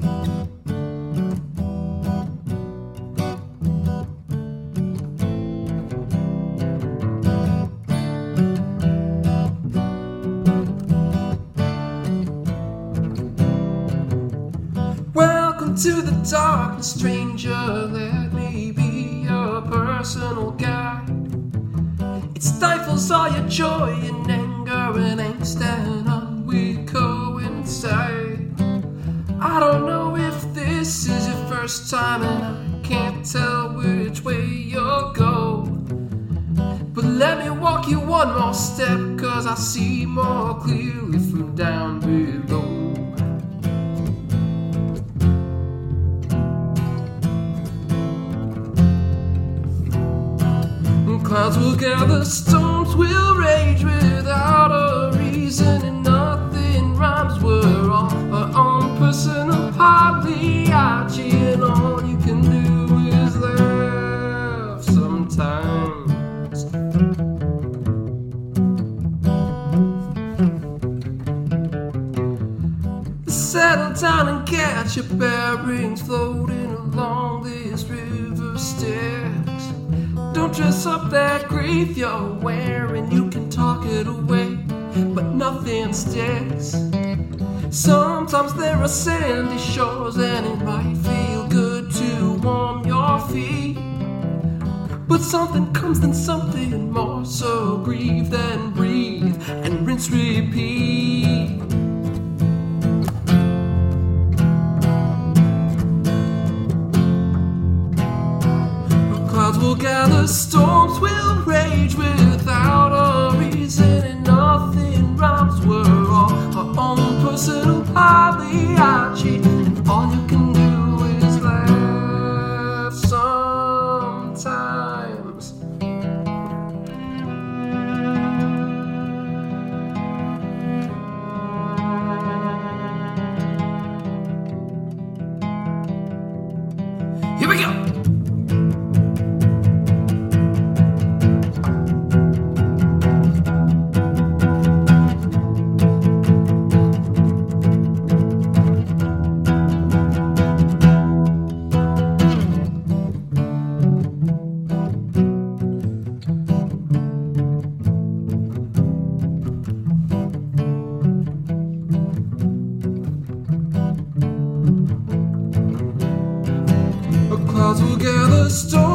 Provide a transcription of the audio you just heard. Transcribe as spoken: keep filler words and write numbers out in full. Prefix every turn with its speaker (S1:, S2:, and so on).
S1: Welcome to the darkness, stranger. Let me be your personal guide. It stifles all your joy and anger and angst, and on we coincide. I don't know if this is your first time, and I can't tell which way you'll go. But let me walk you one more step, 'cause I see more clearly from down below. Clouds will gather, storms will rage without a reason, and nothing rhymes. We're all our own personal pagliacci, and all you can do is laugh sometimes. Settle down and get your bearings, floating along this river Styx. Don't dress up that grief you're wearing. You can talk it away, but nothing sticks. Sometimes there are sandy shores, and it might feel good to warm your feet. But something comes, then something more. So grieve, then breathe, and rinse, repeat. Clouds will gather, storms will rage without a reason, and nothing rhymes. We're all our own personal pagliacci, and all you can do is laugh sometimes. Here we go. Clouds will gather, storms